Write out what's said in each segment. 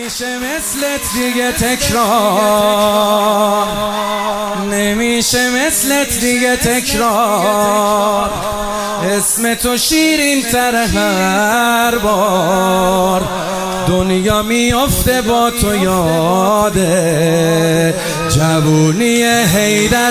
نمیشه مثلت دیگه تکرار، نمیشه مثلت دیگه تکرار. اسم تو شیرین تر هر بار، دنیا میافته با تو یاده جوونی حیدر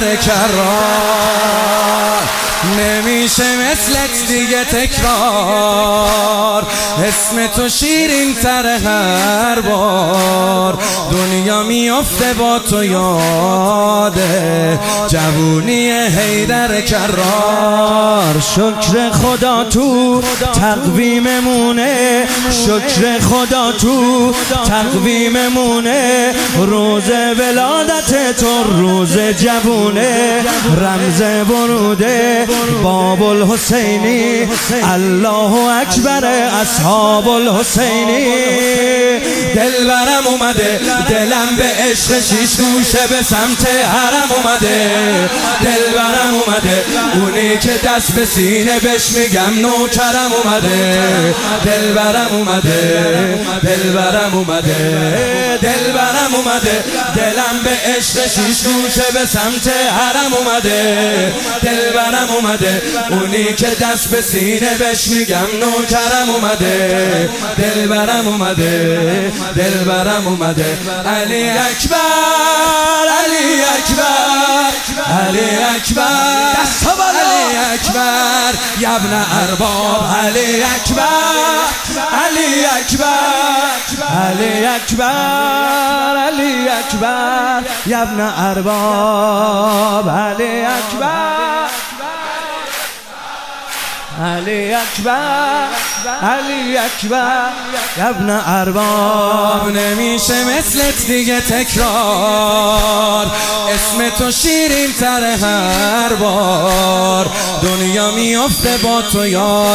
کرار. نمیشه مثلت دیگه تکرار، اسم تو شیرین تر هر بار، دنیا میافته با تو یاده جوونی حیدر کرار. شکر خدا تو تقویممونه، شکر خدا تو تقویممونه، روز ولادت تو روز جوونه، رمز وروده باب الحسینی، الله اکبر اصحاب الحسینی. دلبرم اومده دلم به عشق شیش گوشه به سمت حرم اومده. دلبرم اومده اونی که دست به سینه بهش میگم نوکرم اومده. دلبرم اومده، دلبرم اومده، دلبرم اومده دلم به عشق شیش گوشه به سمت حرم اومده. دلبرم اومده اونی که دست به سینه بهش میگم نوکرم اومده. دلبرم اومده، دلبرم اومده. علی اکبر، علی اکبر، علی اکبر، علی اکبر یا ابن ارباب. علی اکبر، علی اکبر، علی اکبر، علی اکبر یا ابن ارباب. علی اکبر، علی اکبر، علی اکبر یا ابن ارباب. نمیشه مثلت دیگه تکرار، اسم تو شیرین تر هر بار، دنیا میافته با تو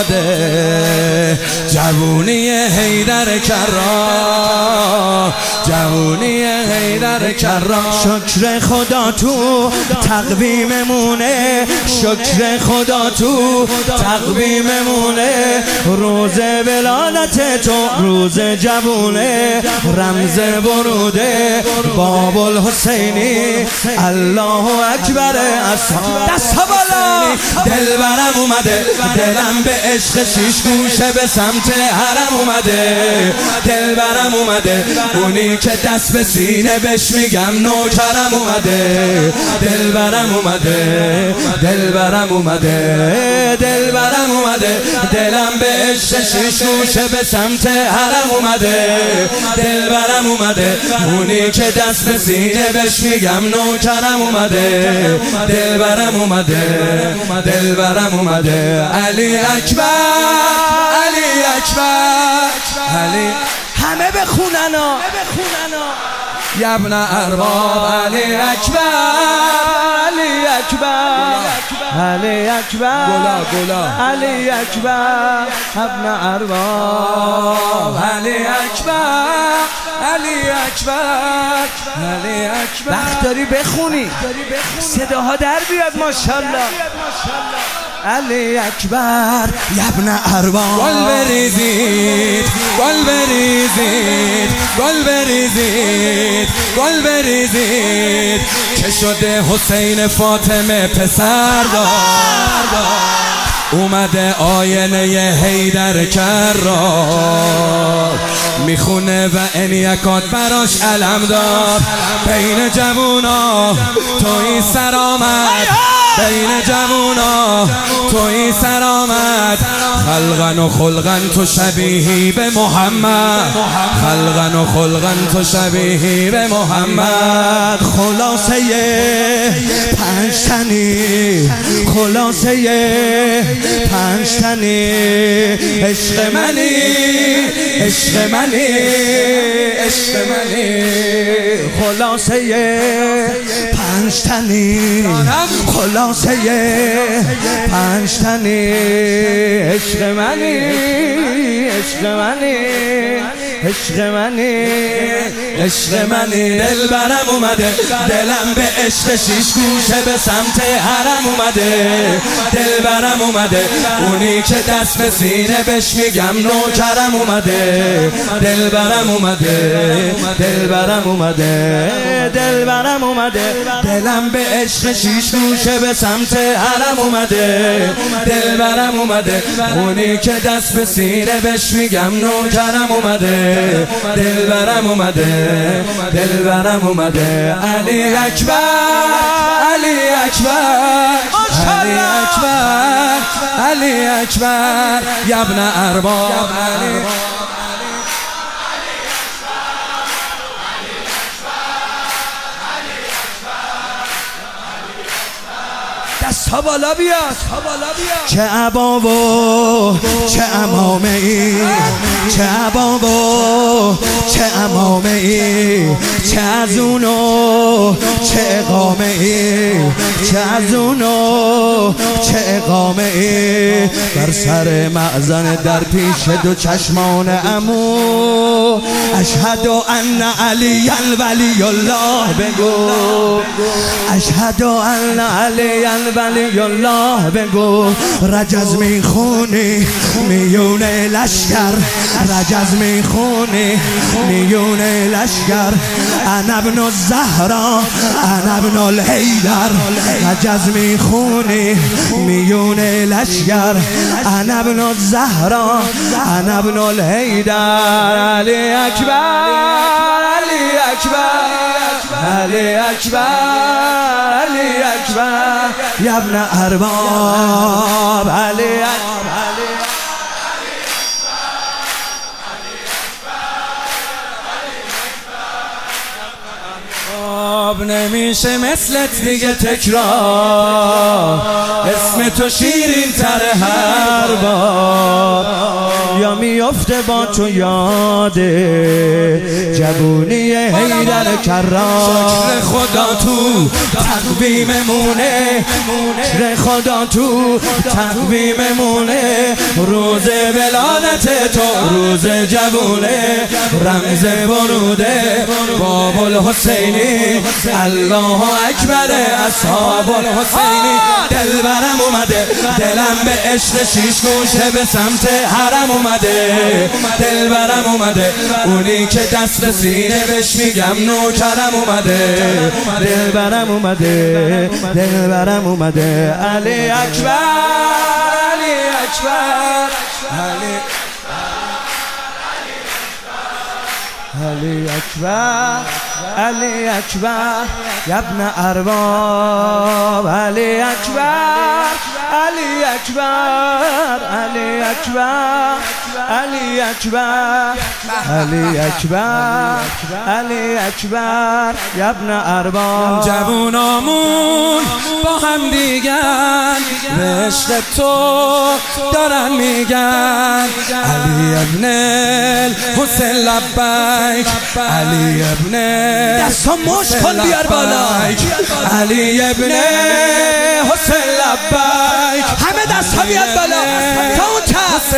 یاده جوونی حیدر کرار، جوونی حیدر کرار. شکر خدا تو تقویممونه، شکر خدا تو تقویممونه، روز ولادت تو روز جوونه، رمز وروده باب الحسینی، الله اکبر اصحاب. دست بالا. دلبرم اومده دلم به عشق شیش گوشه به سمت حرم اومده. دلبرم اومده اونی که دست به سینه بهش میگم نوکرم اومده. دلبرم اومده، دلبرم اومده، دلبرم اومده دلم به عشق شیش گوشه به سمت حرم اومده. دلبرم اومده اونی که دست به سینه بهش میگم نوکرم اومده. دلبرم اومده، دلبرم اومده. علی اکبر، علی اکبر، علی. همه بخوننا یا ابن ارباب. علی اکبر، علی اکبر، علی اکبر، گلا علی اکبر ابن ارباب. علی اکبر، علی اکبر، علی اکبر. وقت داری بخونی، صداها در بیاد ماشاءالله. علی اکبر یا ابن ارباب. گل بریزید، گل بریزید، گل بریزید، گل بریزید که شده حسین فاطمه پسر دار. اومده آینه حیدر کرار، میخونه و انیکات براش علم دار. بین جوونا توی سر آمد، بین جوونا توی سر آمد. خلقن و خلقن تو شبیهی به محمد، خلقن و خلقن تو شبیهی به محمد. خلاصه پنج تنی، خلاصه پنج تنی، عشق منی، عشق منی، عشق منی. خلاصه پنج تنی، خلاصه پنج تنی، عشق منی، عشق منی. عشق منی عشق منی دلبرم اومده دلم به عشق شیش گوشه به سمت حرم اومده دلبرم اومده اونی که دست به سینه بهش میگم نوکرم اومده دلبرم اومده دلبرم اومده دلبرم اومده دلم به عشق شیش گوشه به سمت حرم اومده دلبرم اومده اونی که دست به سینه بهش میگم نوکرم اومده دلبرم اومده دلبرم اومده علی اکبر علی اکبر علی اکبر علی اکبر یبن ارباب دستا بالا بیاد چه عبا و چه عمامه ای چه عبا و چه عمامه ای چه از اونو چه اقامه ای چه از اونو چه اقامه ای بر سر معزن در پیش دو چشمان عمو اشهد ان علی ولی الله بگو اشهد ان علی ولی الله بگو رجز میخونی میون لشکر رجز میخونی میون لشکر انا ابن الزهرا انا ابن الحیدر رجز میخونی میون لشکر انا ابن الزهرا انا ابن الحیدر علی اکبر علی اکبر علی اکبر علی اکبر یبن ارباب علی اکبر نمیشه مثلت دیگه تکرار اسم تو شیرین تر هر بار یا میفته با تو یاده جوونی حیدر کرار شکر خدا تو تقویممونه شکر خدا تو تقویممونه روز ولادت تو روز جوونه رمز بروده باب الحسینی الله اکبر اصحاب الحسینی دلبرم اومده دلم به عشق شیش گوشه به سمت حرم اومده دلبرم اومده اونی که دست به سینه بهش میگم نوکرم اومده دلبرم اومده دلبرم اومده علی اکبر علی اکبر علی اکبر علی اکبر یبن ارباب علی اکبر علی اکبر علی اکبر علی اکبر علی اکبر علی اکبر یبن ارباب جوونامون با هم دیگر به عشق تو دارن میگن علی ابن الحسین لبیک علی ابن دستا مش کن بیار بالا علی ابن حسین لبیک همه دستا بیاد بالا تا اون کف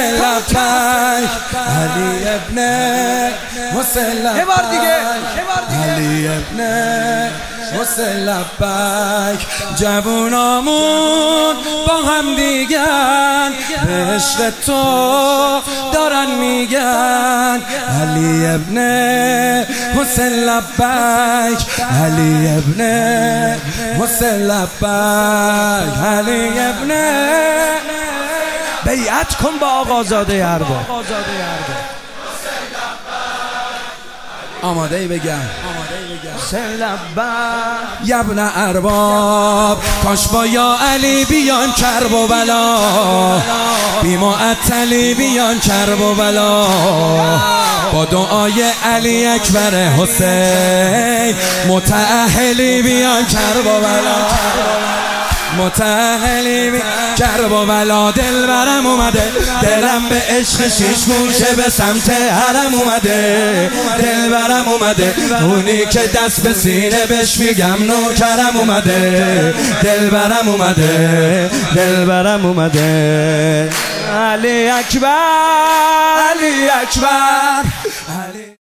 علی ابن حسین لبیک یه بار دیگه علی ابن حسین لبیک جوونامون با هم دیگر به عشق تو دارن میگن علی ابن حسین لبیک علی ابن حسین لبیک علی ابن بیعت کن با آقازاده ارباب آماده ای بگم لبیک یبن ارباب کاش با یا علی بیان کرب و بلا بی معطلی بیان کرب و بلا با دعای علی اکبر حسین متأهلی بیان کرب و بلا متأهلی کرب و بلا دلبرم اومده دلم به عشق شیش گوشه به سمت حرم اومده دلبرم اومده اونی که دست به سینه بهش میگم نوکرم اومده دلبرم اومده دلبرم اومده علی اکبر، علی اکبر.